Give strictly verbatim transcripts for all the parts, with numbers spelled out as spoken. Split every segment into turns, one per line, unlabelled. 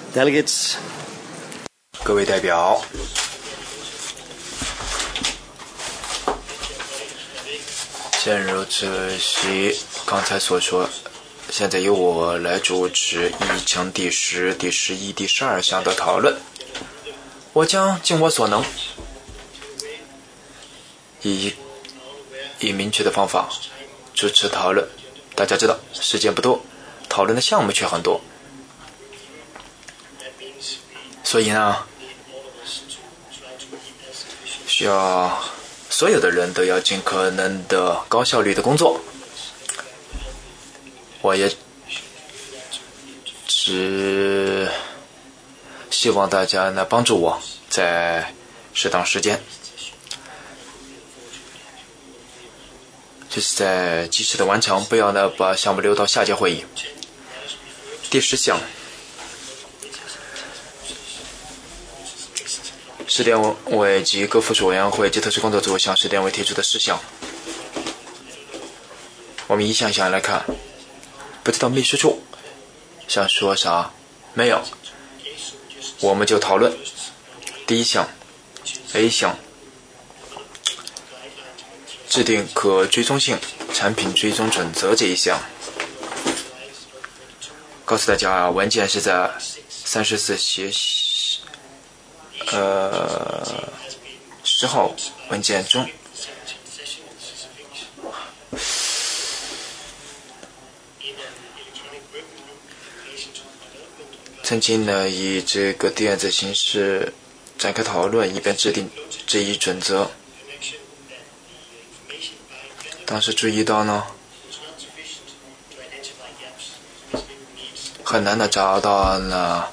Delegates，
各位代表，正如主席刚才所说，现在由我来主持议程第十、第十一、第十二项的讨论。我将尽我所能，以以明确的方法主持讨论。大家知道，时间不多，讨论的项目却很多，所以呢，需要所有的人都要尽可能的高效率的工作。我也只希望大家呢帮助我在适当时间，就是在及时的完成，不要呢把项目留到下届会议。第十项，市电委及各附属委员会及特殊工作组向市电委提出的事项，我们一项一项来看。不知道秘书处想说啥？没有，我们就讨论。第一项 A 项，制定可追踪性产品追踪准则这一项。告诉大家啊，文件是在三十四写呃十号文件中。曾经呢以这个电子形式展开讨论，以便制定这一准则。当时注意到呢，很难的找到呢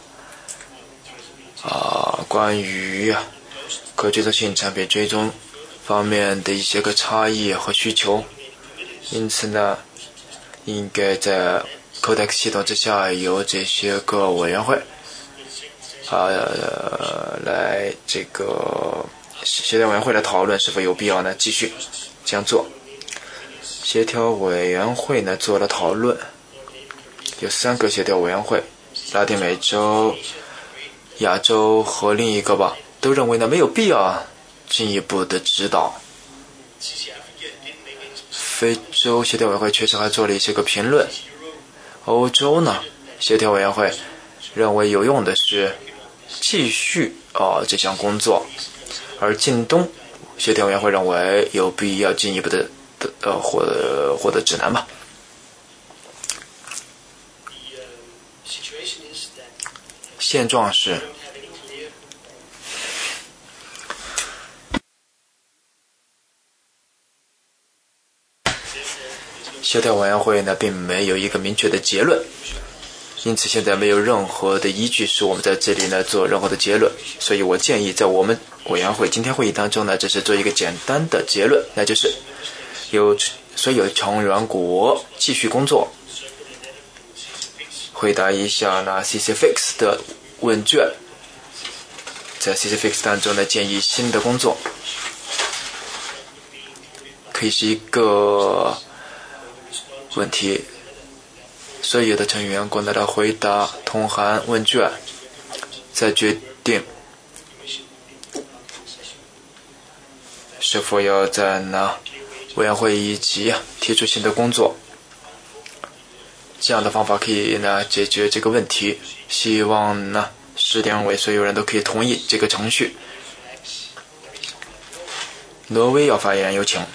啊关于可追踪性产品追踪方面的一些个差异和需求，因此呢，应该在Codex 系统之下由这些个委员会啊、呃、来这个协调委员会来讨论是否有必要呢继续这样做。协调委员会呢做了讨论，有三个协调委员会，拉丁美洲、亚洲和另一个吧，都认为呢没有必要进一步的指导。非洲协调委员会确实还做了一些个评论。欧洲呢，协调委员会认为有用的是继续啊、呃、这项工作，而近东协调委员会认为有必要进一步的呃获得获得指南吧。现状是，协调委员会呢并没有一个明确的结论，因此现在没有任何的依据使我们在这里呢做任何的结论，所以我建议在我们委员会今天会议当中呢，只是做一个简单的结论，那就是有所有成员国继续工作，回答一下呢 C C F I X 的问卷，在 C C F I X 当中呢建议新的工作，可以是一个问题，所有的成员国呢来回答通函问卷，再决定是否要在呢委员会以及提出新的工作。这样的方法可以呢解决这个问题，希望呢市电委所有人都可以同意这个程序。挪威要发言，有请。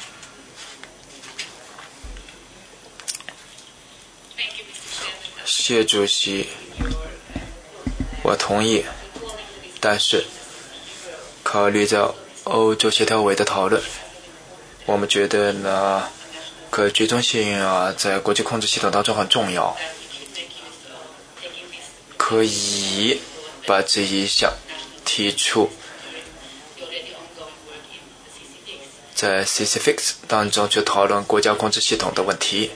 谢主席，我同意，但是考虑到欧洲协调委的讨论，我们觉得呢可追踪性啊在国际控制系统当中很重要，可以把这一项提出在 C C F I X 当中去讨论国家控制系统的问题。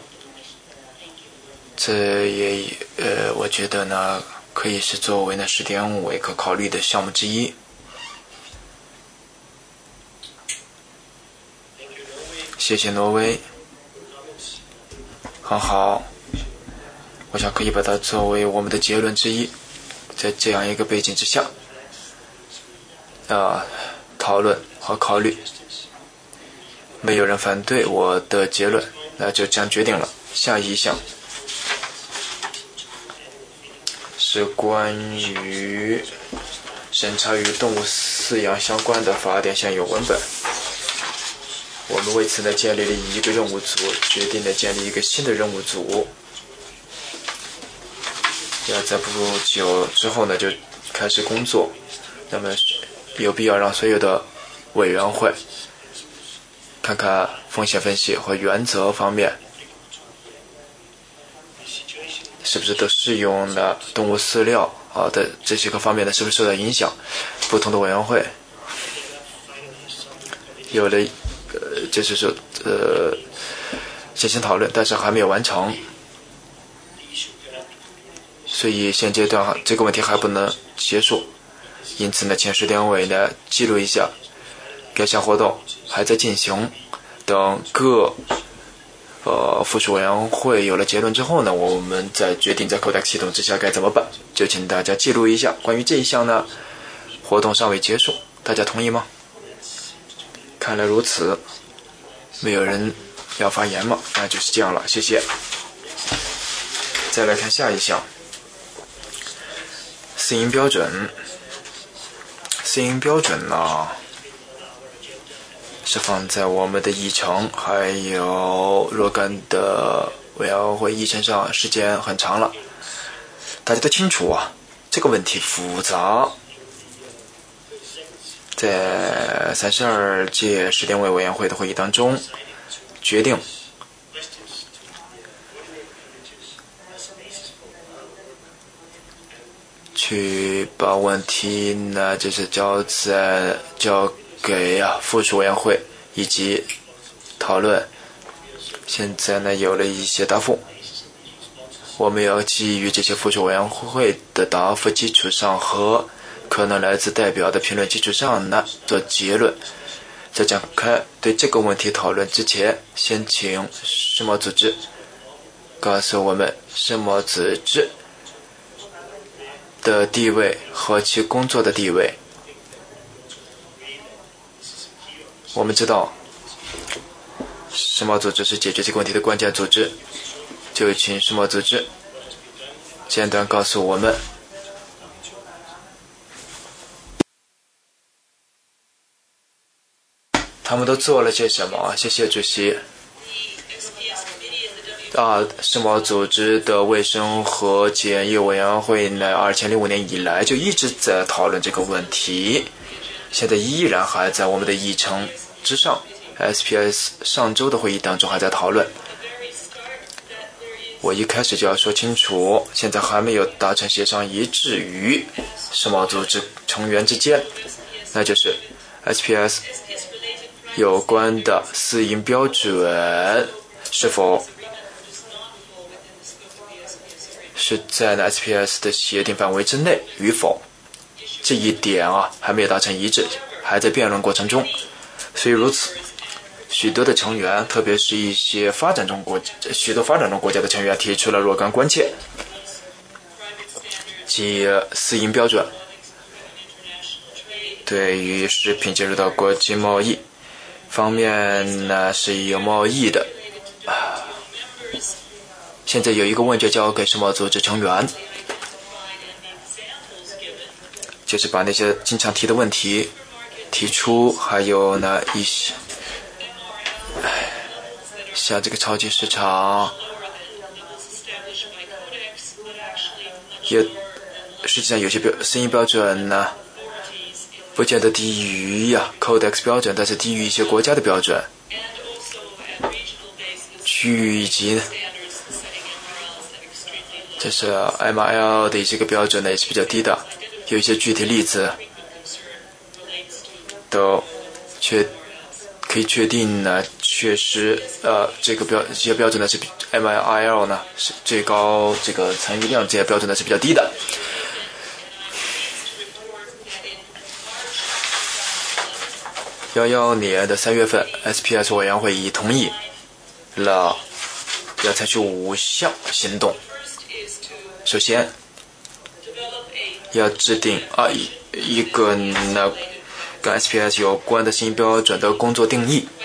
这也呃，我觉得呢，可以是作为呢市电委可考虑的项目之一。谢谢挪威，很好，我想可以把它作为我们的结论之一。 在这样一个背景之下，啊，讨论和考虑，没有人反对我的结论，那就这样决定了。下一项是关于审查与动物饲养相关的法典现有文本。我们为此呢建立了一个任务组，决定了建立一个新的任务组。要在不久之后呢就开始工作，那么有必要让所有的委员会看看风险分析和原则方面是不是都适用了动物饲料啊的这些个方面呢是不是受到影响。不同的委员会有了呃就是说呃进行讨论，但是还没有完成，所以现阶段这个问题还不能结束。因此呢，请十点委呢记录一下，该项活动还在进行。等各呃附属委员会有了结论之后呢，我们再决定在 Codex 系统之下该怎么办。就请大家记录一下。关于这一项呢，活动尚未结束，大家同意吗？看来如此，没有人要发言吗？那就是这样了，谢谢。再来看下一项，饲养标准。饲养标准呢是放在我们的议程还有若干的委员会议程上，时间很长了。大家都清楚啊，这个问题复杂。在三十二届十点委委员会的会议当中决定去把问题呢就是交在交给啊附属委员会以及讨论。现在呢有了一些答复，我们要基于这些附属委员会的答复基础上和可能来自代表的评论基础上呢做结论。在展开对这个问题讨论之前，先请世贸组织告诉我们世贸组织的地位和其工作的地位。我们知道世贸组织是解决这个问题的关键组织，就请世贸组织简单告诉我们他们都做了些什么。谢谢主席。啊，世贸组织的卫生和检疫委员会呢，二千零五年以来就一直在讨论这个问题，现在依然还在我们的议程之上。S P S 上周的会议当中还在讨论。我一开始就要说清楚，现在还没有达成协商一致于世贸组织成员之间，那就是 S P S 有关的饲养标准是否是在 S P S 的协定范围之内与否，这一点啊还没有达成一致，还在辩论过程中。虽如此，许多的成员，特别是一些发展中国许多发展中国家的成员提出了若干关切，即饲养标准对于食品进入到国际贸易方面呢是有贸易的。现在有一个问卷交给世贸组织成员，就是把那些经常提的问题提出，还有呢一些像这个超级市场也实际上有些标饲养标准呢不见得低于呀、啊、Codex 标准，但是低于一些国家的标准，区域以及这是 M I L 的这个标准呢也是比较低的，有一些具体例子都确可以确定呢，确实呃这个标这些标准呢是 M I L 呢是最高这个残余量这些标准呢是比较低的。一一年的三月份 S P S 委员会已同意了要采取五项行动。首先要制定啊一一个呢跟 S P S 有关的新标准的工作定义。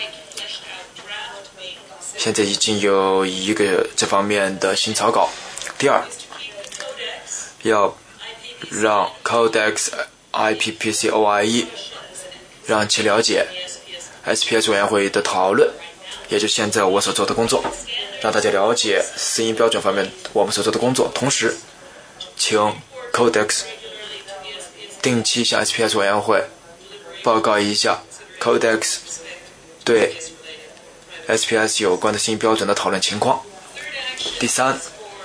现在已经有一个这方面的新草稿。第二，要让 Codex I P P C O I E 让其了解 S P S 委员会的讨论，也就是现在我所做的工作，让大家了解私营标准方面我们所做的工作。同时，请 Codex 定期向 S P S 委员会报告一下 Codex 对 S P S 有关的新标准的讨论情况。第三，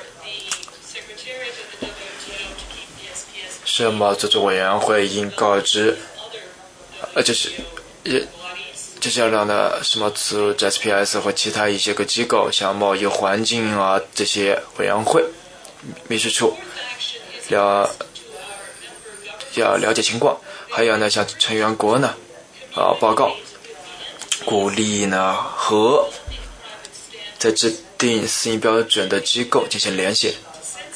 世贸组织委员会应告知，呃，就是也就是要让呢世贸组织 S P S 和其他一些个机构，像贸易环境啊这些委员会、秘书处了要了解情况，还有呢向成员国呢啊报告。鼓励呢和在制定私营标准的机构进行联系，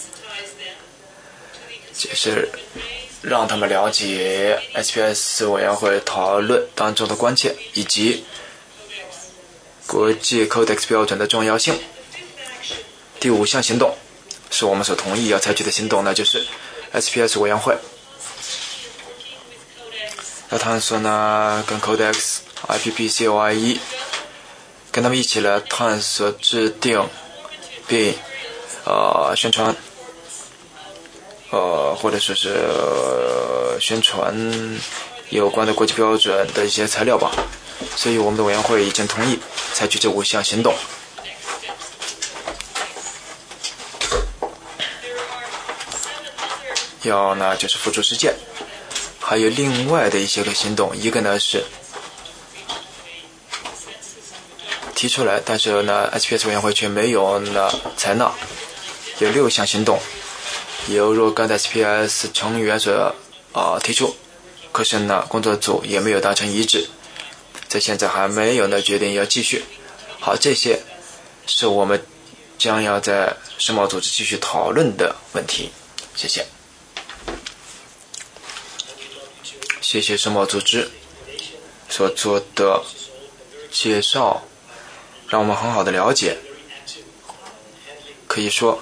就是让他们了解 S P S 委员会讨论当中的关切以及国际 Codex 标准的重要性。第五项行动是我们所同意要采取的行动呢，就是 S P S 委员会要探索呢跟 Codex I P P C O I E 跟他们一起来探索制定并呃宣传呃或者说是、呃、宣传有关的国际标准的一些材料吧。所以我们的委员会已经同意采取这五项行动。要呢就是付诸实践，还有另外的一些个行动，一个呢是提出来，但是呢 S P S 委员会却没有呢采纳，有六项行动由若干的 S P S 成员所啊提出，可是呢工作组也没有达成一致，在现在还没有呢决定要继续。好，这些是我们将要在世贸组织继续讨论的问题。谢谢。谢谢世贸组织所做的介绍，让我们很好的了解。可以说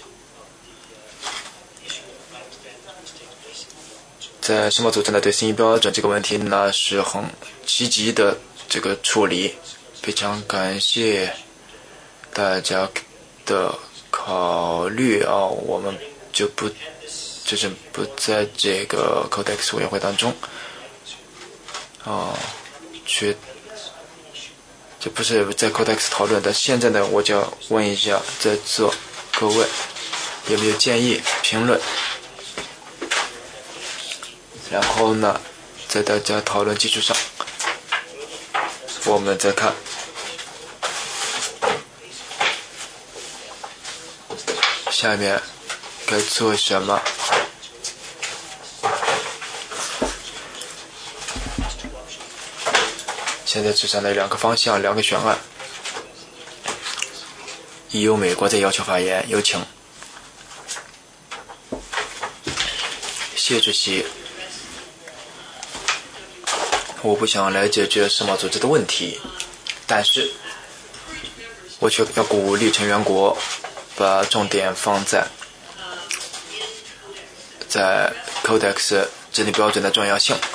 在世贸组织呢对新型标准这个问题呢是很积极的这个处理，非常感谢大家的考虑啊，我们就不就是不在这个 Codex 委员会当中啊去这不是在 Codex 讨论的。现在呢我就要问一下在座各位有没有建议评论，然后呢在大家讨论基础上我们再看下面该做什么。现在纸上的两个方向，两个选案，已有美国在要求发言，有请。谢主席，我不想来解决世贸组织的问题，但是我却要鼓励成员国把重点放在在 Codex 制定标准的重要性，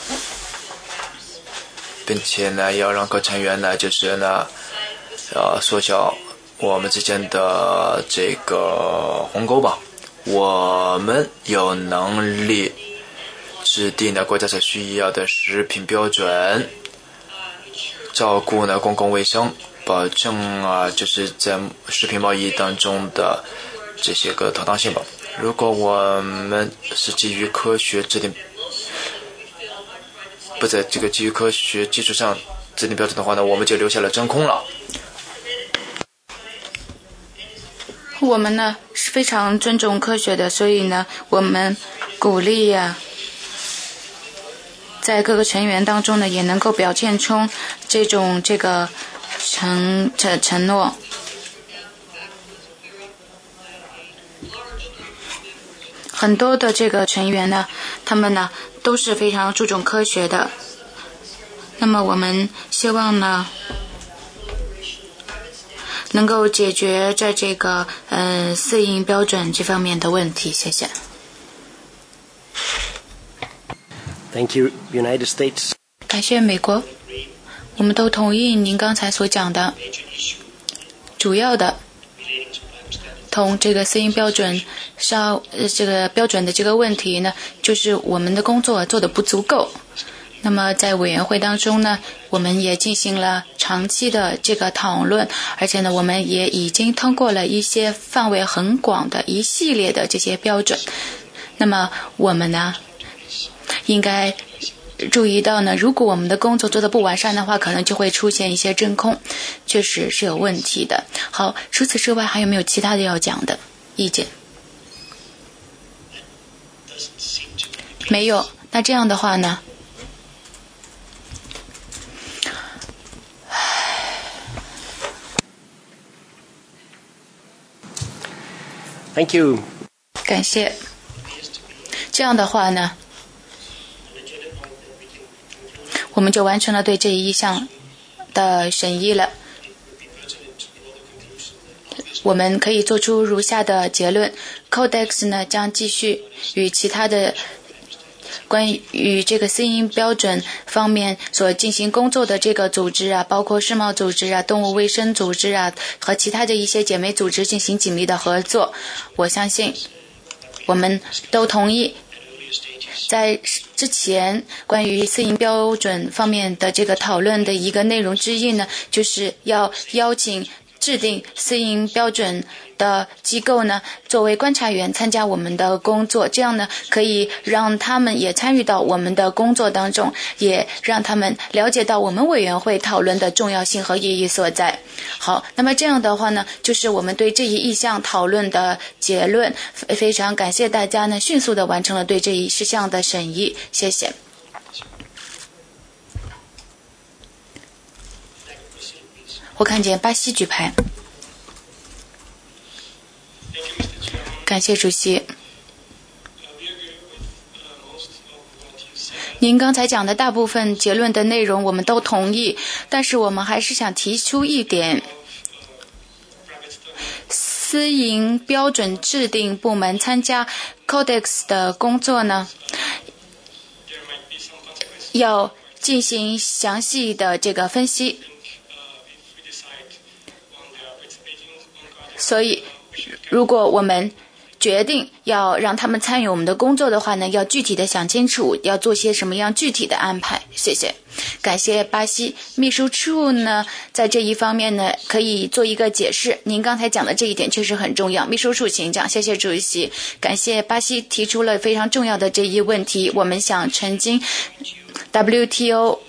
并且呢要让各成员呢就是呢呃缩小我们之间的这个鸿沟吧。我们有能力制定呢国家所需要的食品标准，照顾呢公共卫生，保证啊就是在食品贸易当中的这些个妥当性吧。如果我们是基于科学制定，不在这个基于科学基础上制定标准的话呢，我们就留下了真空了。
我们呢是非常尊重科学的，所以呢我们鼓励呀、啊，在各个成员当中呢也能够表现出这种这个承承承诺。 很多的这个成员呢，他们呢都是非常注重科学的。那么我们希望呢，能够解决在这个嗯私营标准这方面的问题。谢谢。
Thank you, United States.
感谢美国。我们都同意您刚才所讲的，主要的同这个私营标准稍呃这个标准的这个问题呢，就是我们的工作做得不足够。那么在委员会当中呢，我们也进行了长期的这个讨论，而且呢，我们也已经通过了一些范围很广的一系列的这些标准。那么我们呢，应该注意到呢，如果我们的工作做得不完善的话，可能就会出现一些真空，确实是有问题的。好，除此之外还有没有其他的要讲的意见？没有。那这样的话呢，
Thank you.
感谢。这样的话呢，我们就完成了对这一项的审议了。我们可以做出如下的结论 ：Codex 呢将继续与其他的关于这个私营标准方面所进行工作的这个组织啊，包括世贸组织啊、动物卫生组织啊和其他的一些姐妹组织进行紧密的合作。我相信我们都同意，在之前关于私营标准方面的这个讨论的一个内容之一呢，就是要邀请制定私营标准的机构呢作为观察员参加我们的工作，这样呢可以让他们也参与到我们的工作当中，也让他们了解到我们委员会讨论的重要性和意义所在。好，那么这样的话呢，就是我们对这一意向讨论的结论。非常感谢大家呢迅速的完成了对这一事项的审议，谢谢。我看见巴西举牌。感谢主席。您刚才讲的大部分结论的内容我们都同意，但是我们还是想提出一点，私营标准制定部门参加 Codex 的工作呢，要进行详细的这个分析。所以如果我们决定要让他们参与我们的工作的话呢，要具体的想清楚要做些什么样具体的安排。谢谢。感谢巴西秘书处呢，在这一方面呢可以做一个解释，您刚才讲的这一点确实很重要。秘书处请讲。谢谢主席。感谢巴西提出了非常重要的这一问题。我们想曾经 W T O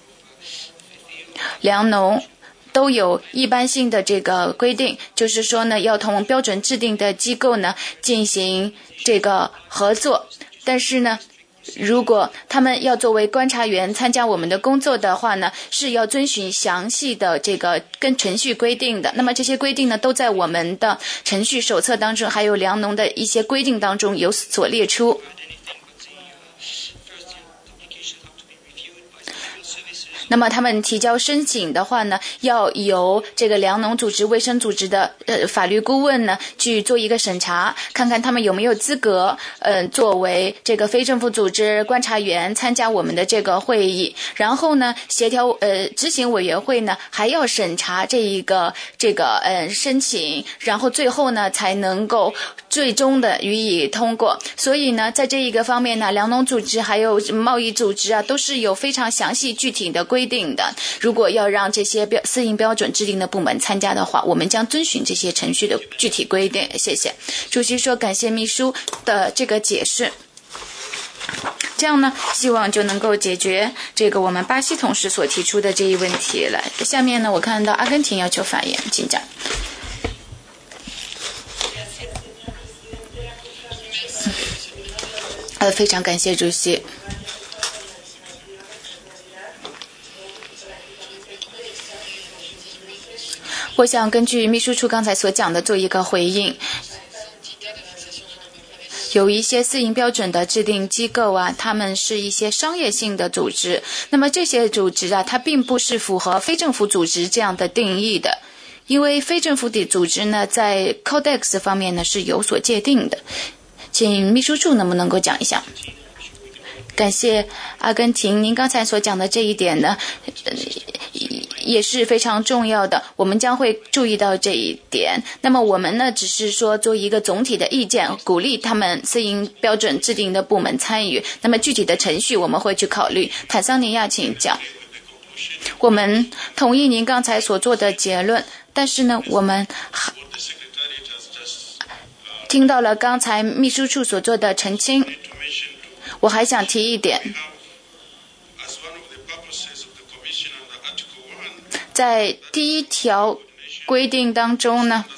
粮农都有一般性的这个规定，就是说呢，要同标准制定的机构呢进行这个合作。但是呢，如果他们要作为观察员参加我们的工作的话呢，是要遵循详细的这个跟程序规定的。那么这些规定呢，都在我们的程序手册当中，还有粮农的一些规定当中有所列出。那么他们提交申请的话呢，要由这个粮农组织、卫生组织的呃法律顾问呢去做一个审查，看看他们有没有资格呃作为这个非政府组织观察员参加我们的这个会议。然后呢，协调呃执行委员会呢还要审查这一个这个呃申请，然后最后呢才能够最终的予以通过。所以呢，在这一个方面呢，粮农组织还有贸易组织啊，都是有非常详细具体的规定的。如果要让这些标私营标准制定的部门参加的话，我们将遵循这些程序的具体规定。谢谢。主席说感谢秘书的这个解释。这样呢，希望就能够解决这个我们巴西同事所提出的这一问题了。下面呢，我看到阿根廷要求发言，请讲。呃，非常感谢主席。我想根据秘书处刚才所讲的做一个回应。 有一些私营标准的制定机构啊，他们是一些商业性的组织，那么这些组织啊，它并不是符合非政府组织这样的定义的，因为非政府的组织呢，在 Codex 方面呢是有所界定的。请秘书处能不能够讲一下？感谢阿根廷，您刚才所讲的这一点呢，也是非常重要的，我们将会注意到这一点。那么我们呢，只是说做一个总体的意见，鼓励他们私营标准制定的部门参与。那么具体的程序我们会去考虑。坦桑尼亚，请讲。我们同意您刚才所做的结论，但是呢，我们听到了刚才秘书处所做的澄清。我还想提一点，在第一条规定当中呢，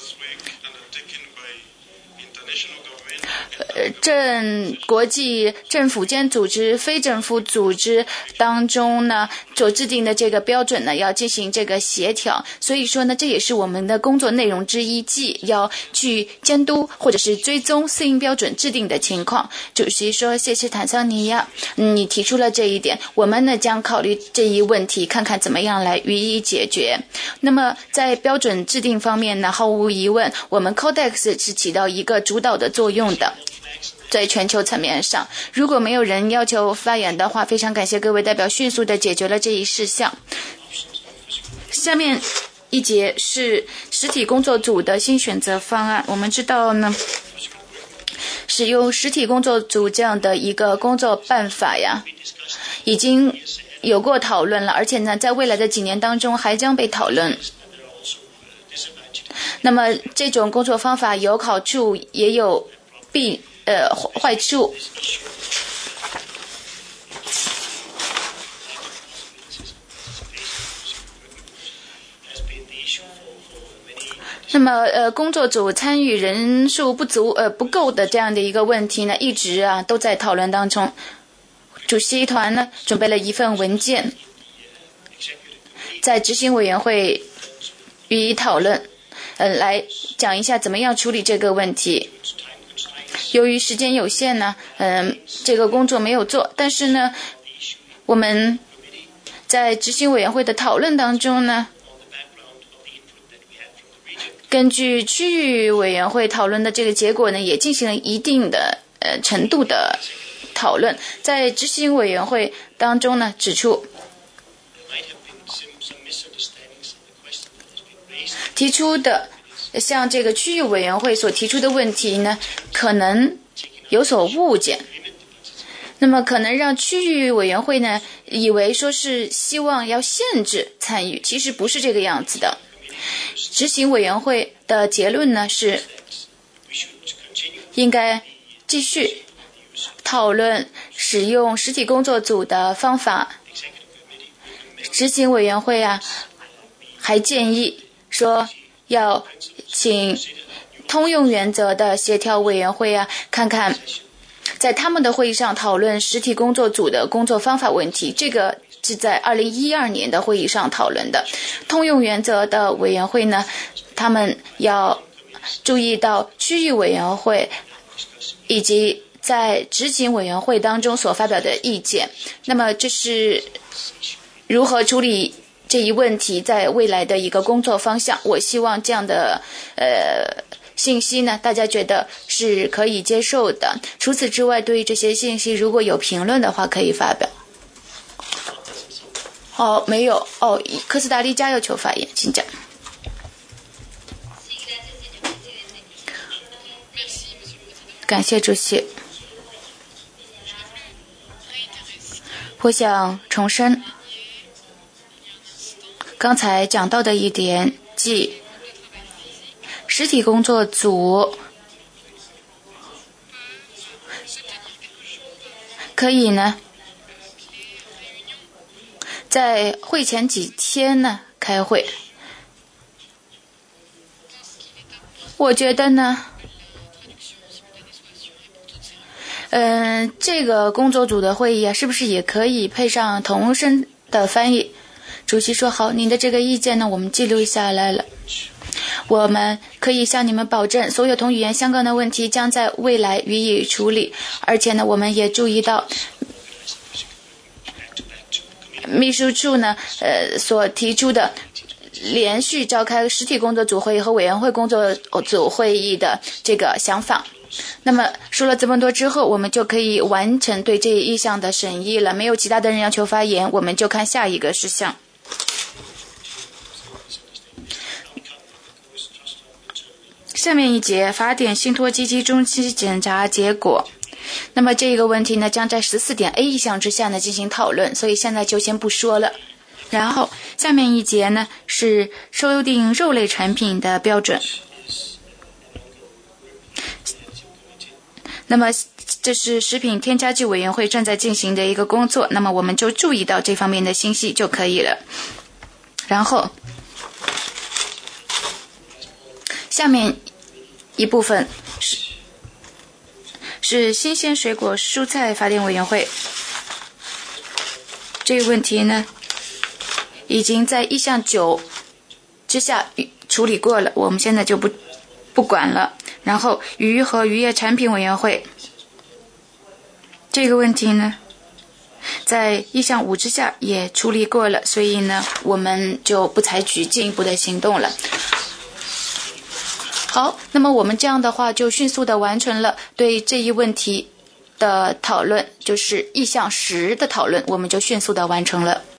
政国际政府间组织、非政府组织当中呢，所制定的这个标准呢，要进行这个协调。所以说呢，这也是我们的工作内容之一，即要去监督或者是追踪私营标准制定的情况。主席说：“谢谢坦桑尼亚，你提出了这一点，我们呢将考虑这一问题，看看怎么样来予以解决。”那么在标准制定方面呢，毫无疑问，我们 Codex 是起到一个主导的作用的。在全球层面上，如果没有人要求发言的话，非常感谢各位代表迅速地解决了这一事项。下面一节是实体工作组的新选择方案。我们知道呢，使用实体工作组这样的一个工作办法呀，已经有过讨论了，而且呢，在未来的几年当中还将被讨论。那么这种工作方法有好处，也有弊呃坏处。那么呃，工作组参与人数不足呃不够的这样的一个问题呢，一直啊都在讨论当中。主席团呢准备了一份文件，在执行委员会予以讨论，呃，来讲一下怎么样处理这个问题。由于时间有限呢，嗯、呃，这个工作没有做，但是呢，我们在执行委员会的讨论当中呢，根据区域委员会讨论的这个结果呢，也进行了一定的呃程度的讨论。在执行委员会当中呢，指出提出的像这个区域委员会所提出的问题呢，可能有所误解。那么可能让区域委员会呢以为说是希望要限制参与，其实不是这个样子的。执行委员会的结论呢是应该继续讨论使用实体工作组的方法。执行委员会啊还建议说要请通用原则的协调委员会啊看看在他们的会议上讨论实体工作组的工作方法问题，这个是在二零一二年的会议上讨论的。通用原则的委员会呢，他们要注意到区域委员会以及在执行委员会当中所发表的意见。那么这是如何处理这一问题在未来的一个工作方向。我希望这样的呃信息呢，大家觉得是可以接受的。除此之外，对于这些信息如果有评论的话，可以发表。哦，没有哦，科斯达黎加要求发言，请讲。感谢主席。我想重申刚才讲到的一点，即实体工作组可以呢在会前几天呢开会。我觉得呢嗯、呃，这个工作组的会议啊，是不是也可以配上同声的翻译？主席说好，您的这个意见呢我们记录下来了。 我们可以向你们保证，所有同语言相关的问题将在未来予以处理。而且呢，我们也注意到秘书处呢，呃，所提出的连续召开实体工作组会议和委员会工作组会议的这个想法。那么说了这么多之后，我们就可以完成对这一项的审议了。没有其他的人要求发言，我们就看下一个事项。下面一节法典信托基金中期检查结果。那么这个问题呢，将在十四点 A 一项之下呢进行讨论，所以现在就先不说了。然后下面一节呢是修订肉类产品的标准。那么这是食品添加剂委员会正在进行的一个工作，那么我们就注意到这方面的信息就可以了。然后下面一部分是是新鲜水果蔬菜法典委员会。这个问题呢已经在意项九之下处理过了，我们现在就不不管了。然后鱼和渔业产品委员会，这个问题呢在意项五之下也处理过了，所以呢我们就不采取进一步的行动了。好，那么我们这样的话就迅速的完成了对这一问题的讨论，就是意项十的讨论，我们就迅速的完成了。